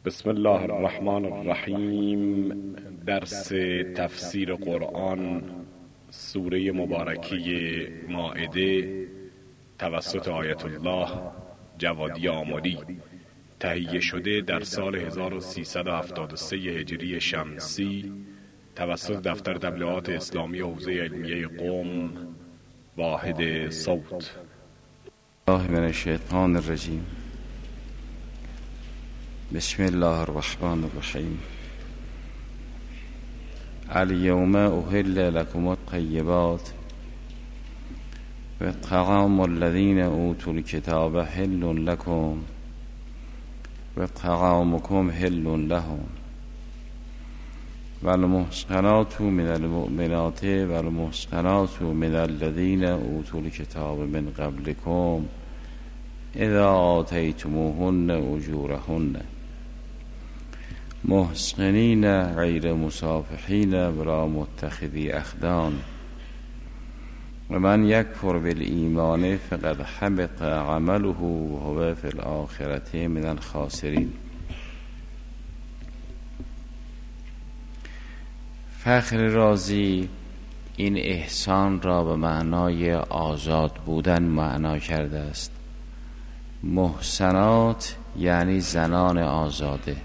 بسم الله الرحمن الرحیم. درس تفسیر قرآن سوره مبارکه مائده توسط آیت الله جوادی آملی تهیه شده در سال 1373 هجری شمسی توسط دفتر تبلیغات اسلامی حوزه علمیه قم واحد صوت. الله من الشیطان الرجیم. بسم الله الرحمن الرحیم. الیوم احل لكم الطیبات و طعام الذین اوتوا الکتاب حل لكم و طعامکم حل لهم والمحصنات من المؤمنات والمحصنات من الذین اوتوا الکتاب من قبلكم اذا آتیتموهن اجورهن محصنین غیر مصافحین ولا متخذی اخدان و من یکفر بالایمان فقد حبط عمله و هو فی الآخرة من الخاسرین. فخر رازی این احسان را به معنای آزاد بودن معنا کرده است. محسنات یعنی زنان آزاده.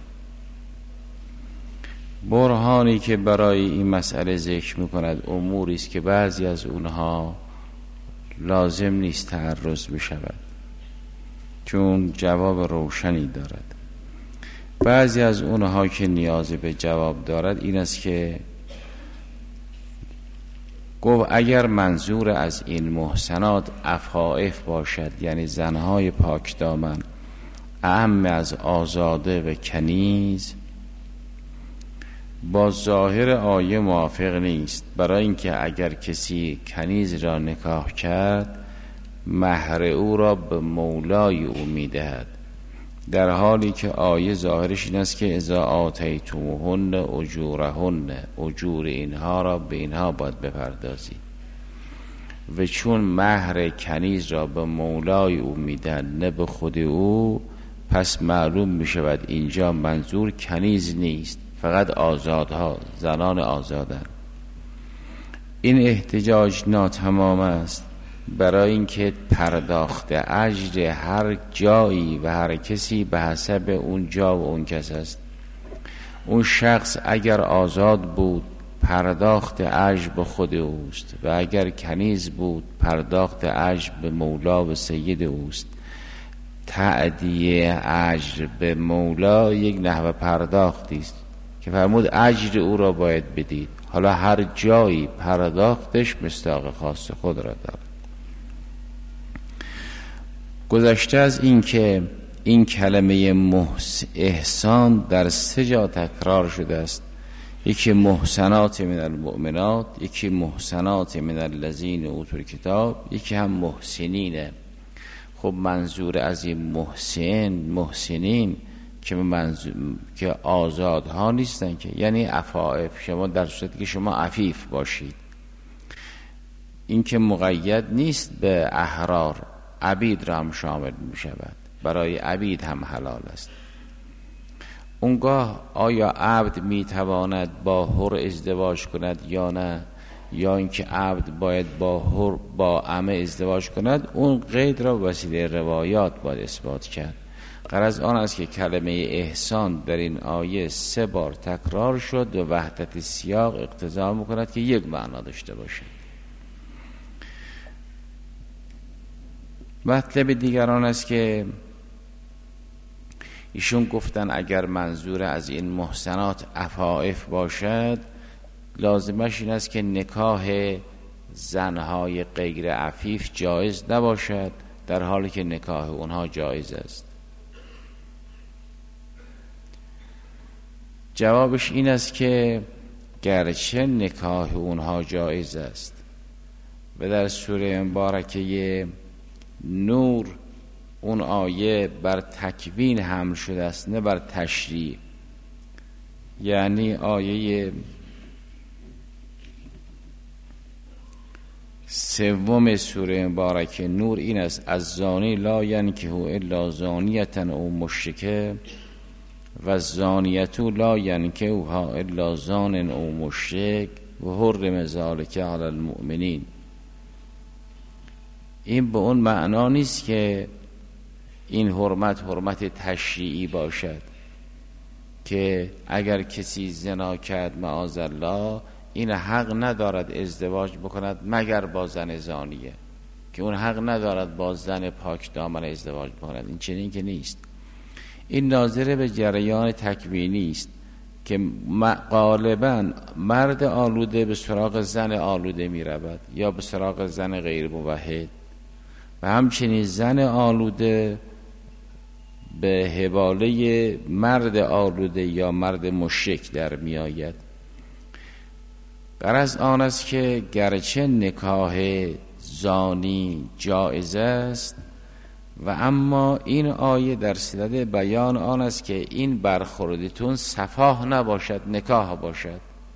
برهانی که برای این مسئله ذکر می‌کند اموری است که بعضی از اونها لازم نیست تعرض بشود چون جواب روشنی دارد. بعضی از اونها که نیاز به جواب دارد این است که گفت اگر منظور از این محسنات عفائف باشد یعنی زنهای پاک دامن اعم از آزاده و کنیز، با ظاهر آیه موافق نیست، برای اینکه اگر کسی کنیز را نکاح کرد مهر او را به مولای او میدهد، در حالی که آیه ظاهرش این است که اذا آتیتموهن اجورهن، اجور اینها را به اینها باید بپردازی و چون مهر کنیز را به مولای او میدن نه به خود او، پس معلوم میشود اینجا منظور کنیز نیست، فقط آزادها، زنان آزادن. این احتجاج ناتمام است، برای اینکه پرداخت اجر هر جایی و هر کسی به حسب اون جا و اون کس است. اون شخص اگر آزاد بود پرداخت اجر به خود اوست و اگر کنیز بود پرداخت اجر به مولا و سید اوست. تعدیه اجر به مولا یک نحو پرداختی است که فرمود اجر او را باید بدید. حالا هر جایی پرداختش مصداق خاص خود را دارد. گذشته از این که این کلمه احسان در 3 جا تکرار شده است. یکی محسنات من المؤمنات، یکی محسنات من الذین اوتوا الکتاب، یکی هم محسنینه. خب منظور از این محسنین که آزادها نیستن که، یعنی عفائف، شما در صورتی که شما عفیف باشید. این که مقید نیست به احرار، عبید را هم شامل می شود، برای عبید هم حلال است. اونگاه آیا عبد می تواند با حر ازدواج کند یا نه، یا اینکه عبد باید با حر با عمه ازدواج کند، اون قید را وسیله روایات باید اثبات کرد. غرض آن است که کلمه احسان در این آیه 3 بار تکرار شد و وحدت سیاق اقتضا می‌کند که یک معنا داشته باشه. مطلب دیگران است که ایشون گفتن اگر منظور از این محسنات عفائف باشد لازمش این است که نکاح زنهای غیر عفیف جایز نباشد، در حالی که نکاح اونها جایز است. جوابش این است که گرچه نکاح اونها جایز است و در سوره مبارکه نور اون آیه بر تکوین حمل شده است نه بر تشریع، یعنی آیه 3 سوره مبارکه نور این است: از زانی لا ینکحوا الا زانیة او مشرکه و زانیتو لا ینکحها الا زان او مشرک و حرم ذلک علی المؤمنین. این به اون معنا نیست که این حرمت تشریعی باشد که اگر کسی زنا کرد معاذالله این حق ندارد ازدواج بکند مگر با زن زانیه، که اون حق ندارد با زن پاک دامن ازدواج بکند. این چنین که نیست. این ناظر به جریان تکوینی است که غالبا مرد آلوده به سراغ زن آلوده می رود یا به سراغ زن غیر موحد و همچنین زن آلوده به حواله مرد آلوده یا مرد مشرک در می آید. غرض آن است که گرچه نکاح زانی جایز است و اما این آیه در صدد بیان آن است که این برخوردتون سفاح نباشد، نکاح باشد،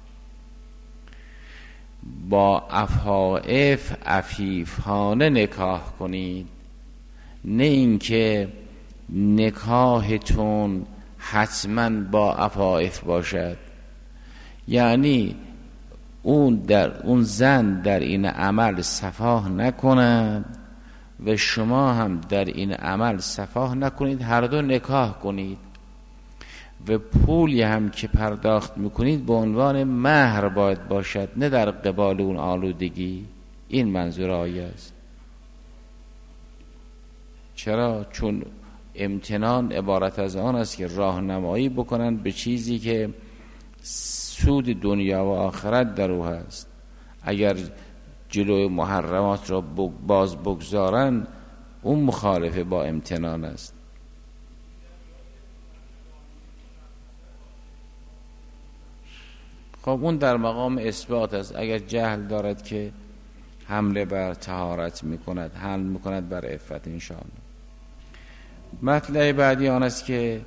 با عفاف عفیفانه نکاح کنید، نه اینکه نکاحتون حتما با عفاف باشد. یعنی اون زن در این عمل سفاح نکند و شما هم در این عمل سفاح نکنید، هر دو نکاح کنید و پولی هم که پرداخت میکنید به عنوان مهر باید باشد، نه در قبال اون آلودگی. این منظور آیه است. چرا؟ چون امتنان عبارت از آن است که راهنمایی بکنند به چیزی که سود دنیا و آخرت در او هست. اگر جلوی محرمات را باز بگذارن اون مخالفه با امتنان است. خب اون در مقام اثبات است. اگر جهل دارد که حمله بر طهارت میکند، حمل میکند بر عفت انشاءالله. مطلب بعدی آن است که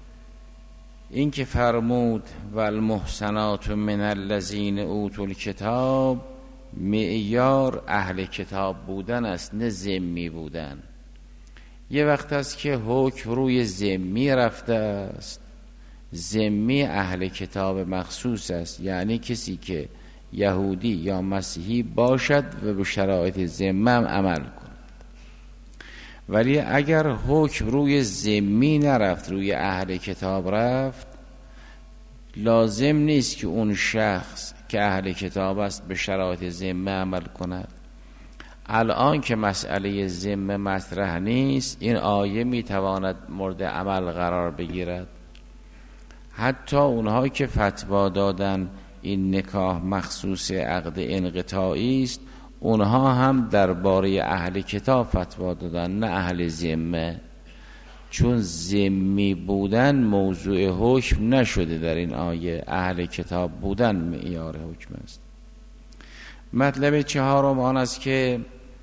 این که فرمود و المحسنات من الذین اوتوا الکتاب، معیار اهل کتاب بودن است، نه ذمی بودن. یه وقت است که حکم روی ذمی رفته است. ذمی اهل کتاب مخصوص است، یعنی کسی که یهودی یا مسیحی باشد و به شرایط ذمه عمل کند. ولی اگر حکم روی ذمی نرفت، روی اهل کتاب رفت، لازم نیست که اون شخص که اهل کتاب است به شرایط ذمه عمل کند. الان که مسئله ذمه مطرح نیست، این آیه میتواند مورد عمل قرار بگیرد. حتی اونها که فتوا دادن این نکاح مخصوص عقد انقطاعی است، اونها هم درباره اهل کتاب فتوا دادن، نه اهل ذمه، چون ذمی بودن موضوع حکم نشده در این آیه. اهل کتاب بودن معیار حکم است. مطلب چهارم آن است که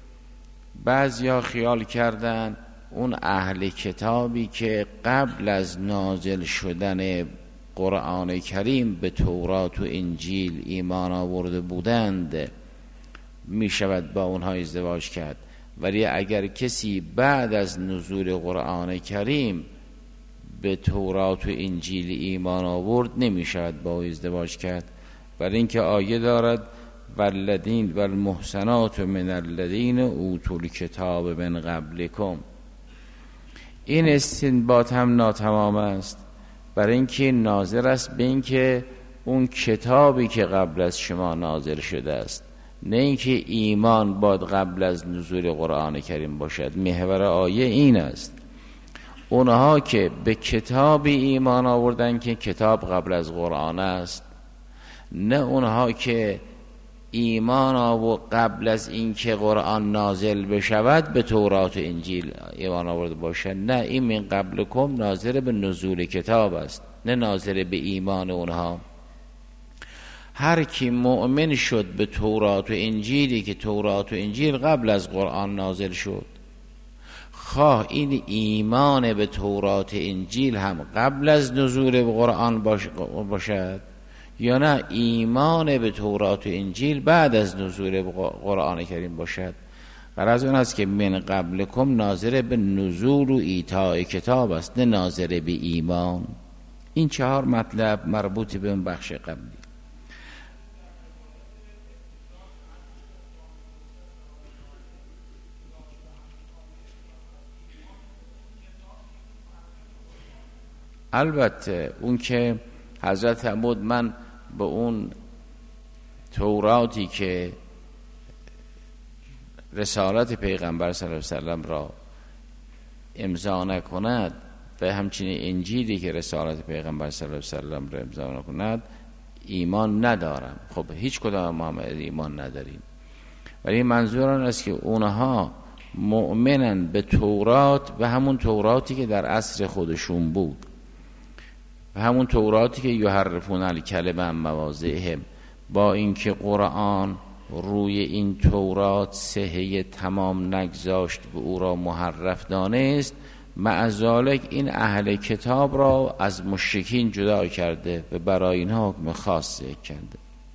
بعضیا خیال کردن اون اهل کتابی که قبل از نازل شدن قرآن کریم به تورات و انجیل ایمان آورده بودند می شود با اونها ازدواج کرد. ولی اگر کسی بعد از نزول قرآن کریم به تورات و انجیل ایمان آورد نمی شود با ازدواج کرد. برای اینکه آیه دارد والذین والمحسنات من الذین اوتوا الکتاب من قبلکم. این استنباط هم ناتمام است، برای اینکه ناظر است به اینکه اون کتابی که قبل از شما نازل شده است، نه اینکه ایمان باید قبل از نزول قرآن کریم باشد. محور آیه این است. اونها که به کتابی ایمان آوردن که کتاب قبل از قرآن است، نه اونها که ایمان آورد قبل از اینکه قرآن نازل بشود به تورات و انجیل ایمان آورده باشد. نه، این من قبلکم ناظر به نزول کتاب است، نه ناظر به ایمان اونها. هر کی مؤمن شد به تورات و انجیلی که تورات و انجیل قبل از قرآن نازل شد، خواه این ایمان به تورات و انجیل هم قبل از نزول قرآن باشد یا نه ایمان به تورات و انجیل بعد از نزول قرآن کریم باشد. غرض اون است که من قبلکم ناظر به نزول و ایتاء کتاب است، نه ناظر به ایمان. این 4 مطلب مربوط به اون بخش قبلی. البته اون که حضرت فرمود من به اون توراتی که رسالت پیغمبر صلی الله علیه وسلم را امضا نکند و همچنین انجیلی که رسالت پیغمبر صلی الله علیه وسلم را امضا نکند ایمان ندارم. خب هیچ کدام ما هم ایمان نداریم، ولی منظور آن است که اونها مؤمنن به تورات و همون توراتی که در عصر خودشون بود و همون توراتی که یحرفون الکلم عن مواضعه، با اینکه قرآن روی این تورات صحه تمام نگذاشت و او را محرف دانست، مع ذالک این اهل کتاب را از مشرکین جدا کرده و برای اینها حکم خاص کرده.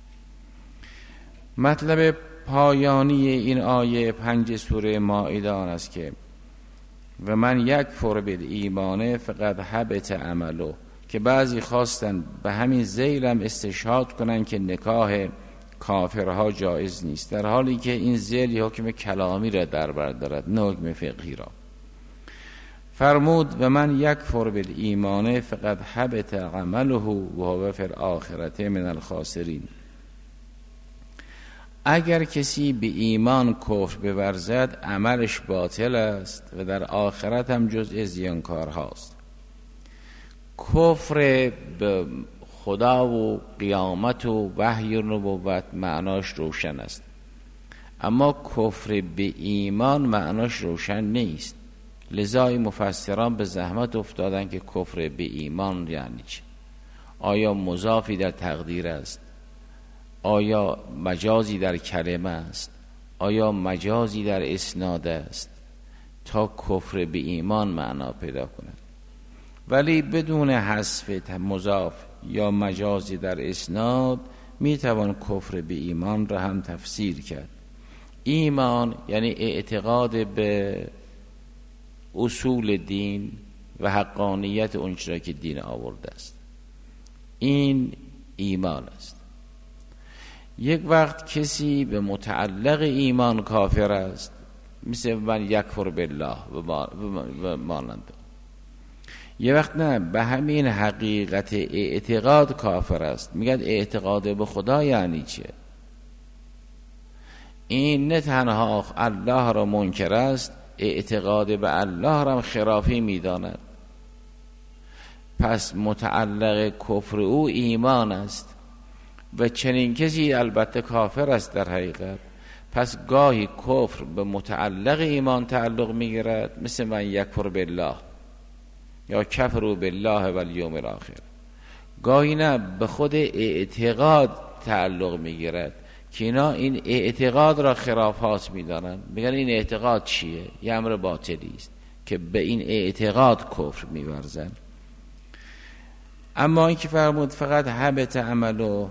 مطلب پایانی این آیه 5 سوره مائده آن است که و من یکفر بالایمان فقد حبط عمله، که بعضی خواستن به همین ذیل هم استشهاد کنن که نکاح کافرها جایز نیست، در حالی که این ذیل حکم کلامی را در بر دارد نه حکم فقهی را. فرمود و من یکفر بالایمان فقد حبط عمله و هو فی الاخرة من الخاسرین. اگر کسی به ایمان کفر بورزد عملش باطل است و در آخرت هم جزء زیانکار هاست. کفر به خدا و قیامت و وحی و نبوت معناش روشن است، اما کفر به ایمان معناش روشن نیست. لذا مفسران به زحمت افتادن که کفر به ایمان یعنی چه؟ آیا مضافی در تقدیر است؟ آیا مجازی در کلمه است؟ آیا مجازی در اسناد است؟ تا کفر به ایمان معنا پیدا کند. ولی بدون حذف مضاف یا مجازی در اسناد میتوان کفر به ایمان را هم تفسیر کرد. ایمان یعنی اعتقاد به اصول دین و حقانیت اونچه که دین آورده است، این ایمان است. یک وقت کسی به متعلق ایمان کافر است، مثل من یکفر بالله و مانند. یه وقت نه، به همین حقیقت اعتقاد کافر است. میگن اعتقاد به خدا یعنی چه؟ این نه تنها الله را منکر است، اعتقاد به الله را خرافی میداند. پس متعلق کفر او ایمان است و چنین کسی البته کافر است در حقیقت. پس گاهی کفر به متعلق ایمان تعلق میگیرد، مثل من یکفر بالله یا کفروا بالله و الیوم الاخر. گاهی نه، به خود اعتقاد تعلق میگیرد که اینا این اعتقاد را خرافات میدانند. میگن این اعتقاد چیه؟ یه امر باطلی است که به این اعتقاد کفر میورزن. اما این که فرمود فقط حبط عمله،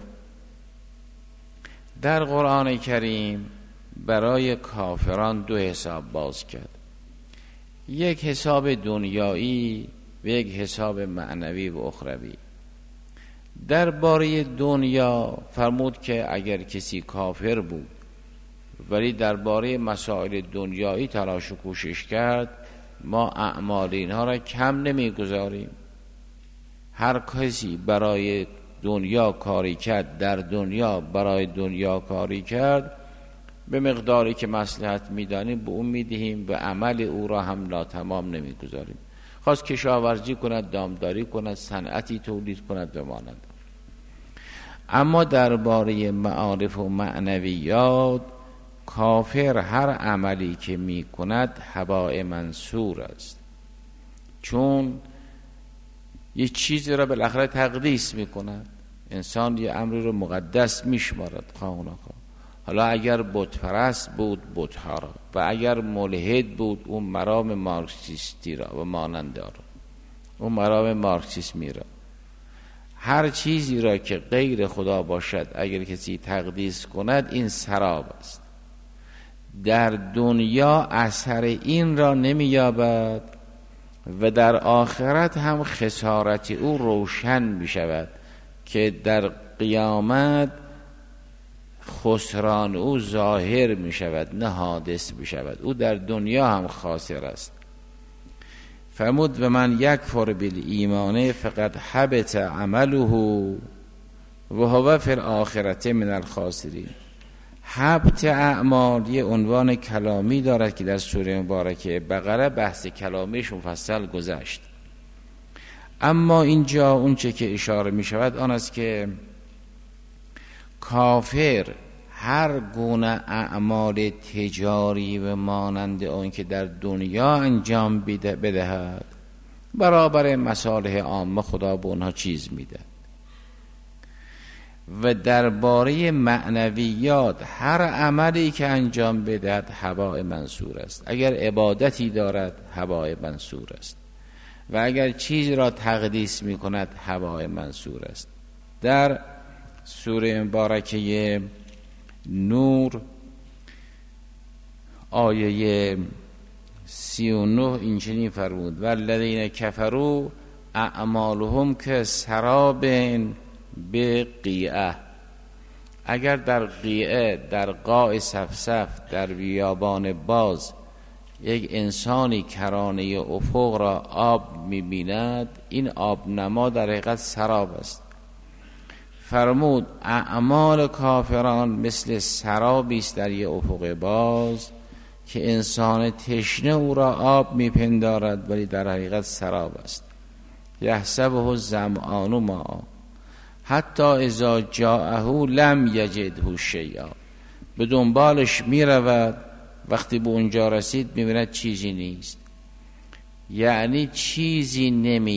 در قرآن کریم برای کافران 2 حساب باز کرد. یک حساب دنیایی و یک حساب معنوی و اخروی. درباره دنیا فرمود که اگر کسی کافر بود ولی درباره مسائل دنیایی تلاش و کوشش کرد، ما اعمال اینها را کم نمیگذاریم. هر کسی برای دنیا کاری کرد، در دنیا برای دنیا کاری کرد، به مقداری که مصلحت میدانیم به اون میدهیم و عمل او را هم ناتمام نمیگذاریم. خواست کشاورزی کند، دامداری کند، صنعتی تولید کند و مانند. اما درباره معارف و معنویات، کافر هر عملی که می کند هباء منثور است، چون یه چیزی را بالاخره تقدیس می کند. انسان یه امری رو مقدس می شمارد خواه نخواه. حالا اگر بت پرست بود بت‌ها را، و اگر ملحد بود اون مرام مارکسیستی را و مانند آن، اون مرام مارکسیسمی را، هر چیزی را که غیر خدا باشد اگر کسی تقدیس کند این سراب است. در دنیا اثر این را نمی‌یابد و در آخرت هم خسارت او روشن می شود که در قیامت خسران او ظاهر می شود نه حادث می شود. او در دنیا هم خاسر است. فرمود و من یکفر بالایمان فقد حبط عمله و هو فی الاخرة من الخاسرین. حبط اعمال یه عنوان کلامی دارد که در سوره مبارکه بقره بحث کلامیش مفصل گذشت، اما اینجا اون چه که اشاره می شود آن است که کافر هر گونه اعمال تجاری و مانند اون که در دنیا انجام بدهد برابر مصالح عامه خدا به اونها چیز میده و درباره معنویات هر عملی که انجام بدهد هباء منصور است. اگر عبادتی دارد هباء منصور است و اگر چیزی را تقدیس می کند هباء منصور است. در سوره مبارکه نور آیه 39 اینچنین فرمود والذین کفروا اعمالهم کسراب بقیعه. اگر در قیعه، در قاع صفصف، در بیابان باز یک انسانی کرانه افق را آب می‌بیند، این آب نما در حقیقت سراب است. فرمود اعمال کافران مثل سرابی است در یک افق باز که انسان تشنه او را آب میپندارد ولی در حقیقت سراب است. یحسبه الظمآن ماء حتی اذا جاءه لم یجده شیئا. به دنبالش میرود، وقتی به اونجا رسید میبیند چیزی نیست. یعنی چیزی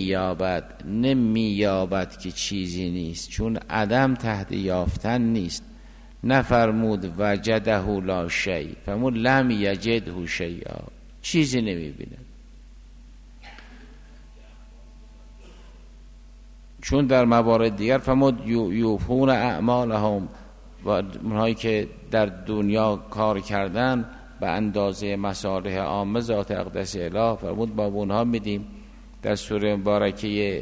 نمییابد که چیزی نیست، چون عدم تحت یافتن نیست. نفرمود وجده لا شیء، فرمود لم یجده شیئا، چیزی نمیبیند. چون در موارد دیگر فرمود یوفون اعمالهم، و اونهایی که در دنیا کار کردن به اندازه مصالح عامه ذات اقدس اله، فرمود با اونها میدیم. در سوره مبارکه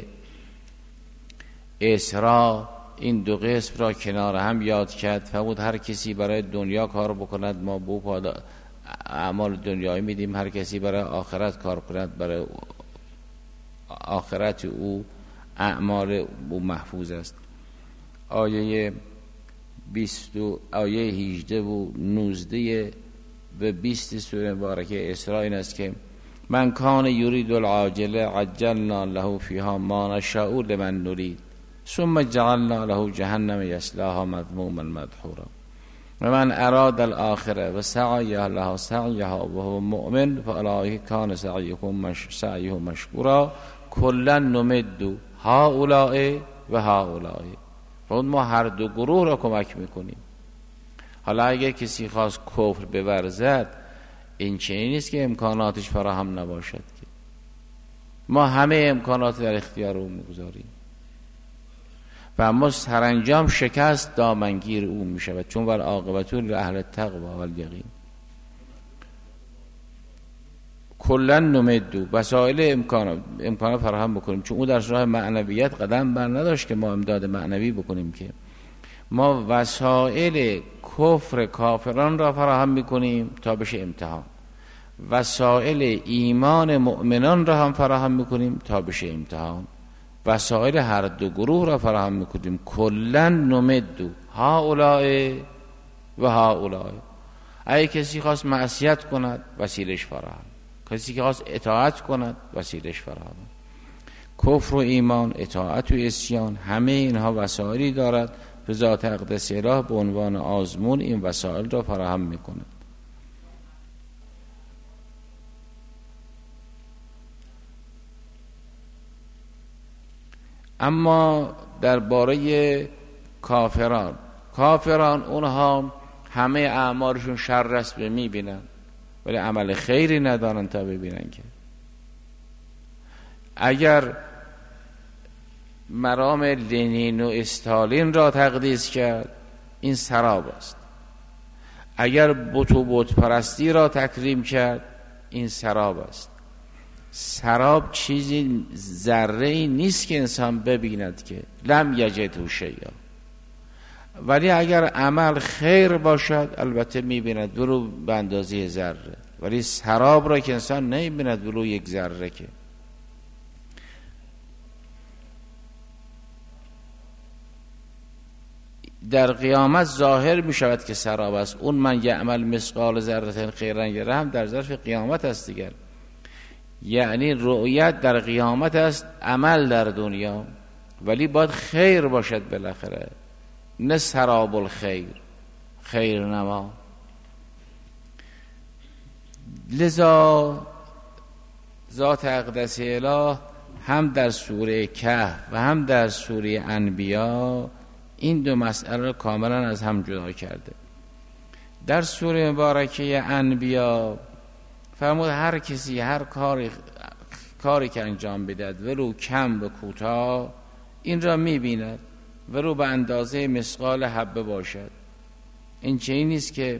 اسراء این دو قسم را کنار هم یاد کرد. فرمود هر کسی برای دنیا کار بکند ما به اعمال دنیایی میدیم، هر کسی برای آخرت کار کند برای آخرت او اعمال او محفوظ است. آیه 20 آیه 18 و 19 و 20 سوره مبارکه اسراء این است که من کان یرید العاجله عجلنا له فیها ما نشاء لمن نرید ثم جعلنا له جهنم یصلاها مذموما مدحورا و من اراد الاخره و سعی لها سعیها و هو مؤمن فاولئک کان سعیهم مشکورا کلا نمد هؤلاء و هؤلاء. ما هر دو گروه را کمک میکنیم. حالا اگر کسی خواست کفر بورزد، این چنین نیست که امکاناتش فراهم نباشد که ما همه امکانات در اختیار او میگذاریم و اما سرانجام شکست دامنگیر او میشود، چون ور عاقبت لأهل التقوی والیقین. کلا نمدو وسایل امکان فراهم بکنیم، چون او در راه معنویت قدم بر نداشت که ما امداد معنوی بکنیم، که ما وسایل کفر کافران را فراهم میکنیم تا بشه امتحان، وسایل ایمان مؤمنان را هم فراهم میکنیم تا بشه امتحان، وسایل هر دو گروه را فراهم میکنیم. کلا نمدو هؤلاء و هؤلاء. اگه کسی خواست معصیت کند وسیلش فراهم، کسی که خواست اطاعت کند وسیلش فراهم. کفر و ایمان، اطاعت و عصیان، همه اینها وسایلی دارد به ذات اقدس اله به عنوان آزمون این وسایل را فراهم میکند. اما درباره کافران اونها همه اعمالشون شر است میبینن ولی عمل خیری ندارن تا ببینن. که اگر مرام لنین و استالین را تقدیس کرد این سراب است، اگر بت و بت پرستی را تکریم کرد این سراب است. سراب چیزی ذره ای نیست که انسان ببیند که لم یجده شیئا، ولی اگر عمل خیر باشد البته میبیند ولو به اندازه ذره، ولی سراب را که انسان نمیبیند ولو یک ذره. که در قیامت ظاهر می شود که سراب است. اون من یعمل مثقال ذره خیرا یره هم در ظرف قیامت است دیگر، یعنی رؤیت در قیامت است، عمل در دنیا، ولی باید خیر باشد بالاخره، نه سراب الخیر، خیر نما. لذا ذات اقدس اله هم در سوره کهف و هم در سوره انبیا این دو مسئله رو کاملا از هم جدا کرده. در سوره مبارکه انبیا فرمود هر کسی هر کاری که انجام بدهد ولو کم و کوتاه این را می‌بیند، ولو به اندازه مثقال حبه باشد. این چیزی نیست که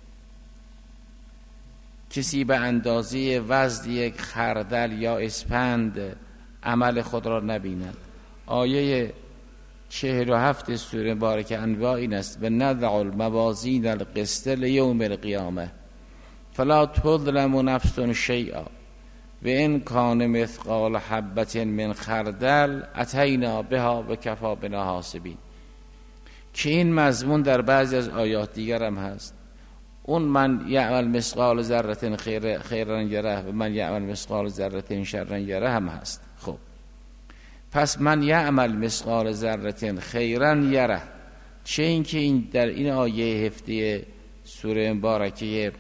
کسی به اندازه وزن یک خردل یا اسپند عمل خود را نبیند. آیه 47 سوره مبارکه انبیا این است: و نضع الموازین القسط لیوم القیامه فلا تظلم نفس شیئا و ان کان مثقال حبة من خردل اتینا بها و کفی بنا حاسبین. که این مضمون در بعضی از آیات دیگر هم هست. اون من یعمل مثقال ذره خیرا یره و من یعمل مثقال ذره شرا یره هم هست. خب پس من یعمل مثقال ذره خیرا یره، چه این که این در این آیه 17 سوره مبارکه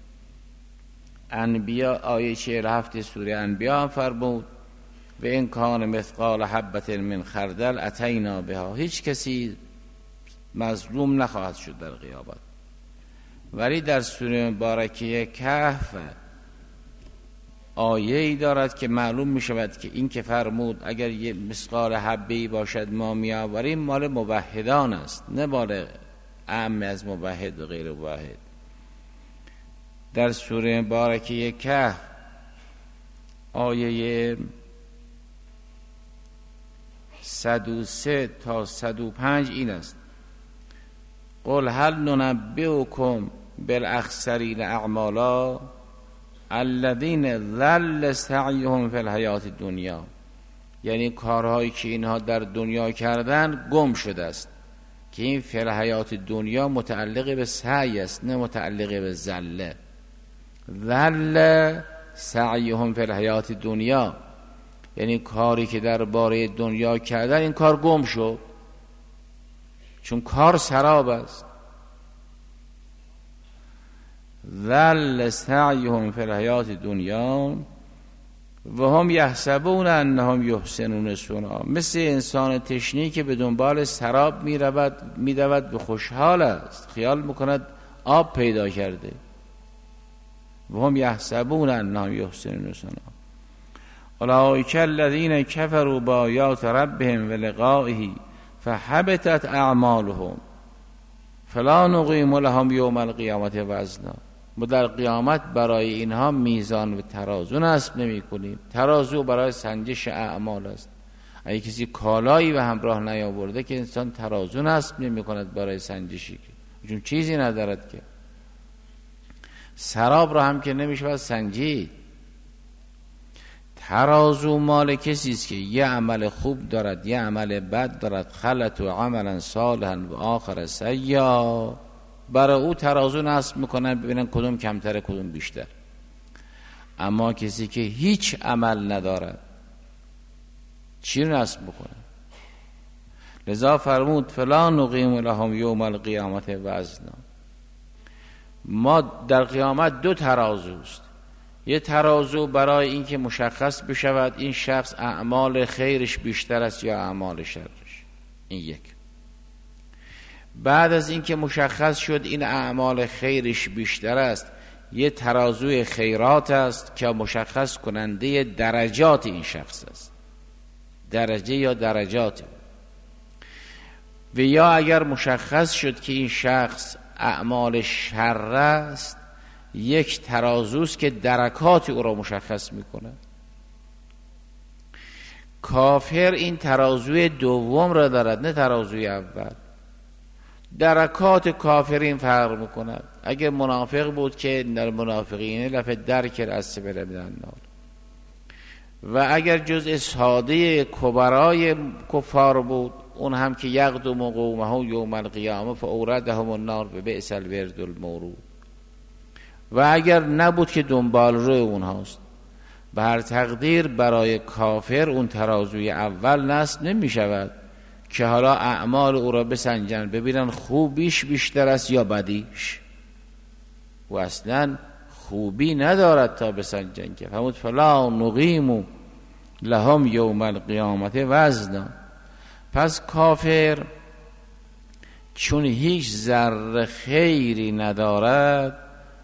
انبیا آیه 47 سوره انبیا هم فرمود و این کان مثقال حبة من خردل اتینا بها. هیچ کسی مظلوم نخواهد شد در قیامت. ولی در سوره مبارکه کهف آیه ای دارد که معلوم می شود که این که فرمود اگر یه مثقال حبه‌ای باشد ما می آوریم مال موحدان است، نه مال عام از موحد و غیر موحد. در سوره مبارکه کهف آیه 103 تا 105 این است: قل هل ننبئکم بالاخسرین اعمالا الذین ضل سعیهم فی الحیات الدنیا. یعنی کارهایی که اینها در دنیا کردن گم شده است، که این فی الحیات دنیا متعلق به سعی است نه متعلق به ذله. ضل سعیهم فی الحیات دنیا یعنی کاری که در باره دنیا کردن این کار گم شد، چون کار سراب است. ذل سعیهم فی الحیات دنیا و هم یحسبون انهم یحسنون صنعا. مثل انسان تشنه‌ای که به دنبال سراب می‌دود و خوشحال است، خیال می‌کند آب پیدا کرده. و هم یحسبون انهم یحسنون صنعا اولئک الذین کفروا بآیات ربهم و لقائه فحبطت اعمالهم فلا نقیم لهم یوم القیامة وزنا. ما در قیامت برای اینها میزان و ترازو نصب نمی کنیم. ترازو برای سنجش اعمال است. اگه کسی کالایی به همراه نیاورده که انسان ترازو نصب نمی کند برای سنجشی، چون چیزی ندارد. که سراب را هم که نمیشه سنجید. ترازو مال کسی است که یه عمل خوب دارد یه عمل بد دارد، خلط و عملا صالحا و آخر سیئا، برای او ترازو نصب میکنن ببینن کدوم کمتره کدوم بیشتر. اما کسی که هیچ عمل ندارد چی رو نصب میکنه؟ لذا فرمود فلا نقیم لهم یوم القیامة وزنا. ما در قیامت دو ترازوست. یه ترازو برای این که مشخص بشود این شخص اعمال خیرش بیشتر است یا اعمال شرش، این یک. بعد از این که مشخص شد این اعمال خیرش بیشتر است، یه ترازوی خیرات است که مشخص کننده درجات این شخص است، درجه یا درجات. و یا اگر مشخص شد که این شخص اعمال شر است، یک ترازوست که درکات او را مشخص میکنه. کافر این ترازوی دوم را دارد، نه ترازوی اول. درکات کافرین فرق میکند. اگر منافق بود که در منافقین لفظ درک الاسفل من النار، و اگر جزء ساده کبرای کفار بود، اون هم که یقدم قومه یوم القیامه فاوردهم النار ببئس الورد المورود، و اگر نبود که دنبال روی اونهاست. به هر تقدیر برای کافر اون ترازوی اول نصب نمی شود که حالا اعمال او را بسنجن ببینن خوبیش بیشتر است یا بدیش، و اصلا خوبی ندارد تا بسنجن که فرمود فلا نقیم لهم یوم القیامت وزنا. پس کافر چون هیچ ذره خیری ندارد،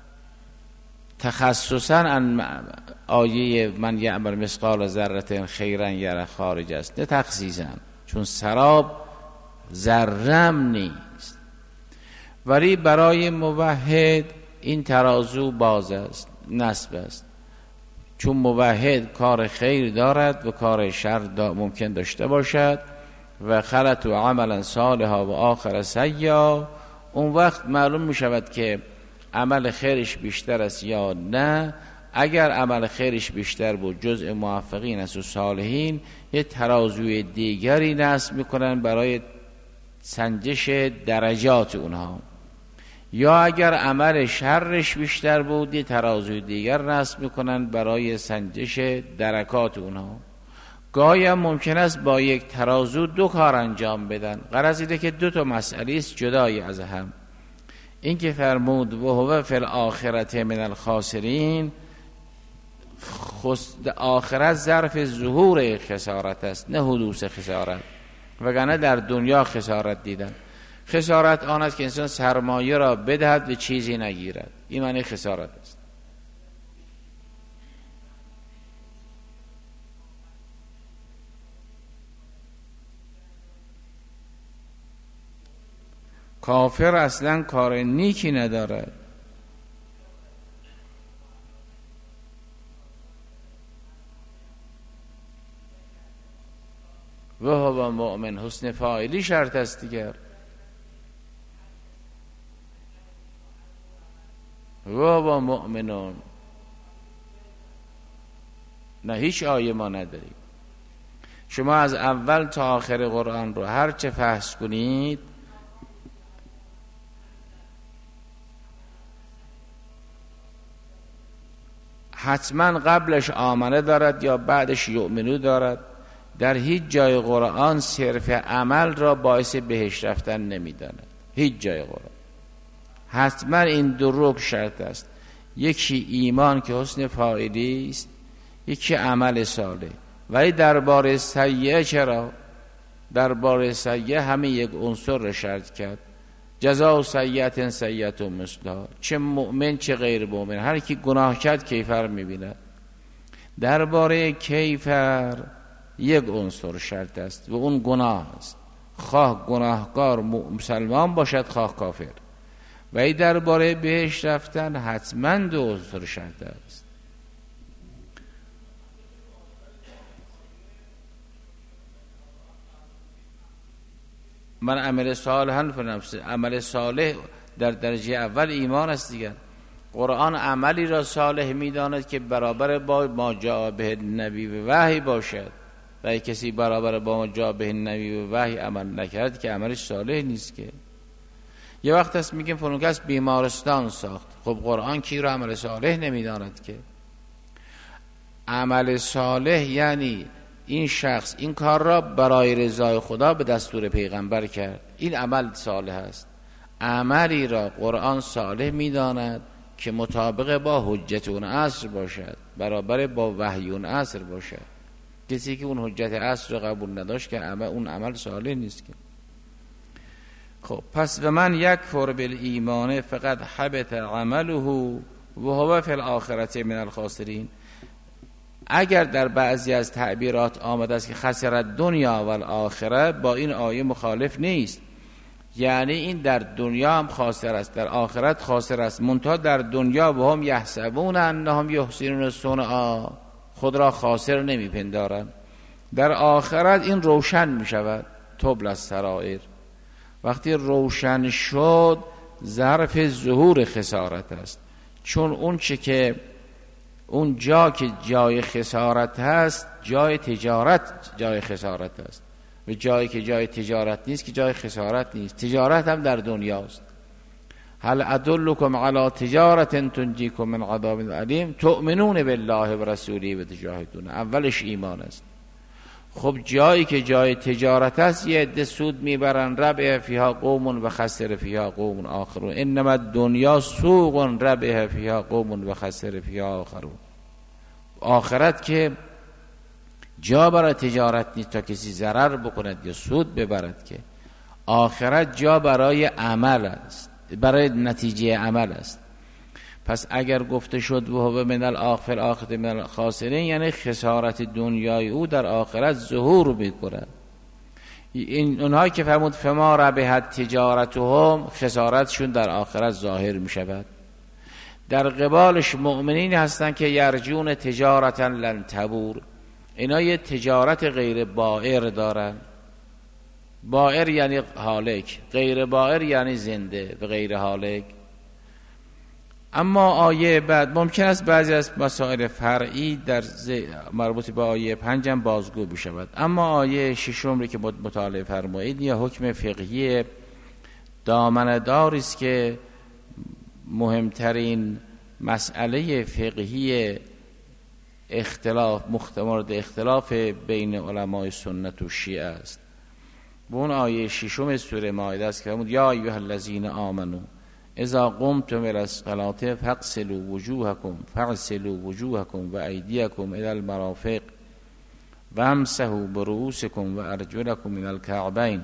تخصصا آیه من یعمل مثقال ذره خیرا یره خارج است، نه تخصیصا، چون سراب ذرم نیست. ولی برای موحد این ترازو باز است، نصب است، چون موحد کار خیر دارد و کار شر ممکن داشته باشد. و خلط و عملا صالحا و آخر سیئا، اون وقت معلوم می شود که عمل خیرش بیشتر است یا نه. اگر عمل خیرش بیشتر بود، جزء موفقین است و صالحین، یه ترازوی دیگری نصب میکنن برای سنجش درجات اونها. یا اگر عمل شرش بیشتر بود، یه ترازوی دیگر نصب میکنن برای سنجش درکات اونها. گاهی هم ممکن است با یک ترازو دو کار انجام بدن. غرض اینه که دو تا مسئله است جدای از هم. این که فرمود و هو فی الاخرة من الخاسرین، آخرت ظرف ظهور خسارت است، نه حدوث خسارت. وگرنه در دنیا خسارت دیدن. خسارت آن است که انسان سرمایه را بدهد و چیزی نگیرد، این معنی خسارت است. کافر اصلا کار نیکی ندارد. و هو مؤمن، حسن فاعلی شرط است دیگر. و هو مؤمنون، نه هیچ آیه ما نداریم. شما از اول تا آخر قرآن رو هر چه فحص کنید، حتما قبلش آمنه دارد یا بعدش یؤمنو دارد. در هیچ جای قرآن صرف عمل را باعث بهشت رفتن نمیداند، هیچ جای قرآن. حتما این دو رکن شرط است، یکی ایمان که حسن فاعلی است، یکی عمل صالح. ولی درباره سیئه چرا؟ درباره سیئه همه یک عنصر را شرط کرد، جزاء سیئة سیئة مثلها، چه مؤمن چه غیر مؤمن، هر کی گناه کرد کیفر میبیند. درباره کیفر یک عنصر شرط است و اون گناه است، خواه گناهکار مسلمان باشد خواه کافر. و ای درباره بهشت رفتن حتما دو عنصر شرط است. من عمل صالحا فنفسه، عمل صالح در درجه اول ایمان است دیگر. قرآن عملی را صالح میداند که برابر با ما جاء به النبی و وحی باشد، و کسی برابر با ما جاء به النبی و وحی عمل نکرد که عملش صالح نیست. که یه وقت هست میگیم فلان کس بیمارستان ساخت، خب قرآن کی را عمل صالح نمیداند؟ که عمل صالح یعنی این شخص این کار را برای رضای خدا به دستور پیغمبر کرد، این عمل صالح است. عملی را قرآن صالح میداند که مطابق با حجت اون عصر باشد، برابر با وحی اون عصر باشد. کسی که اون حجت عصر را قبول نداشت که اون عمل صالح نیست. که خب پس و من یکفر بالایمان فقط حبط عمله و هو فی الاخرة من الخاسرین. اگر در بعضی از تعبیرات آمده است که خسر دنیا و الاخره، با این آیه مخالف نیست. یعنی این در دنیا هم خاسر است، در آخرت خاسر است. منتها در دنیا و هم یحسبون انهم یحسنون صنعا، خود را خاسر نمیپندارند. در آخرت این روشن می شود. تبل السرائر، وقتی روشن شد ظرف ظهور خسارت است، چون اون چه که اون جا که جای خسارت هست جای تجارت جای خسارت است، و جایی که جای تجارت نیست که جای خسارت نیست. تجارت هم در دنیاست. هل ادلکم علی تجارت تنجیکم من عذاب علیم تؤمنون بالله و رسوله و تجاهدون. اولش ایمان است. خب جایی که جای تجارت است یه عده سود میبرن، ربح فیها قوم و خسر فیها قوم آخرون. انما الدنیا سوق ربح فیها قوم و خسر فیها آخرون. آخرت که جا برای تجارت نیست تا کسی ضرر بکند یا سود ببرد، که آخرت جا برای عمل است، برای نتیجه عمل است. پس اگر گفته شد و هو من الاخر آخرت من الخاسرین، یعنی خسارت دنیای او در آخرت ظهور می‌کند. این اونهایی که فرمود فما ربحت تجارتهم، خسارتشون در آخرت ظاهر می‌شود. در قبالش مؤمنین هستند که یرجون تجارتا لن تبور، اینا یه تجارت غیر بائر دارن. بائر یعنی هالک، غیر بائر یعنی زنده و غیر هالک. اما آیه بعد ممکن است بعضی از مسائل فرعی در مربوط به آیه 5 هم بازگو بشود، اما آیه 6 رو که مطالعه فرمایید یا حکم فقهی دامنه‌داری است که مهمترین مسئله فقهی مورد اختلاف بین علمای سنت و شیعه است. و اون آیه 6 سوره مائده است که یا ایها الذین آمنوا اذا قمتم الى الصلاة فاغسلوا وجوهکم و ایدیکم الى المرافق وامسحوا برؤوسکم و ارجلکم من الكعبین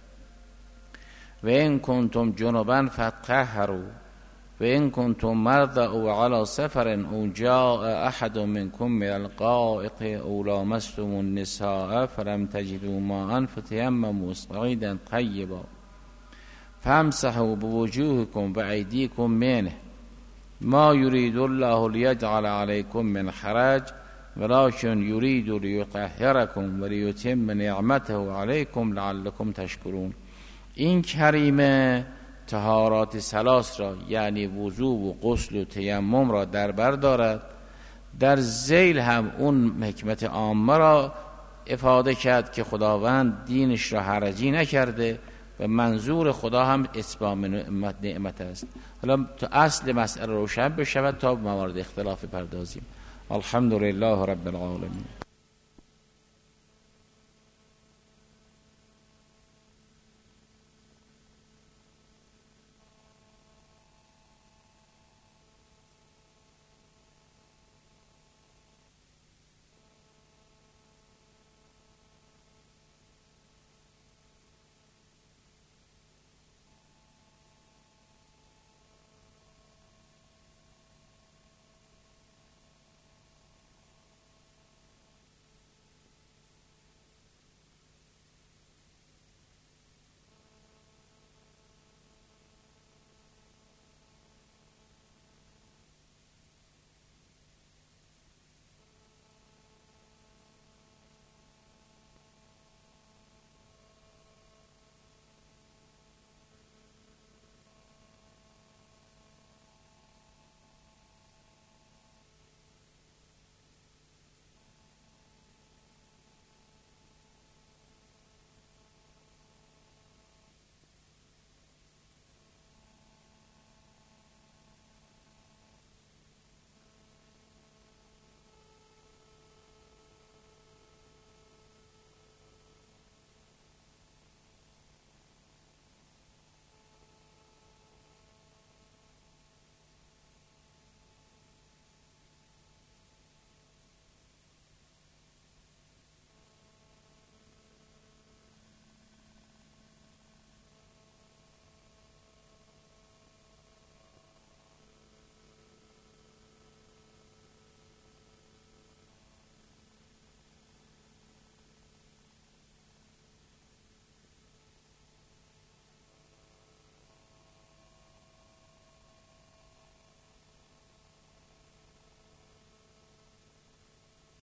و ان کنتم جنبا فطهروا و ان کنتم مرضى او على سفر او جاء احد منكم من الغائط او لامستم النساء فلم تجدوا ماء فتيمموا صعيدا طيبا فامسحوا بوجوهكم وأيديكم منه ما يريد الله ليجعل عليكم من حرج ولكن يريد ليطهركم وليتم نعمته عليكم لعلكم تشكرون. این کریمه طهارات ثلاث را یعنی وضو و غسل و تیمم را در بر دارد. در ذیل هم اون حکمت عامه را افاده کرد که خداوند دینش را حرجی نکرده و منظور خدا هم اتمام نعمت است. حالا تا اصل مسئله روشن بشود تا موارد اختلاف پردازیم. الحمدلله رب العالمین.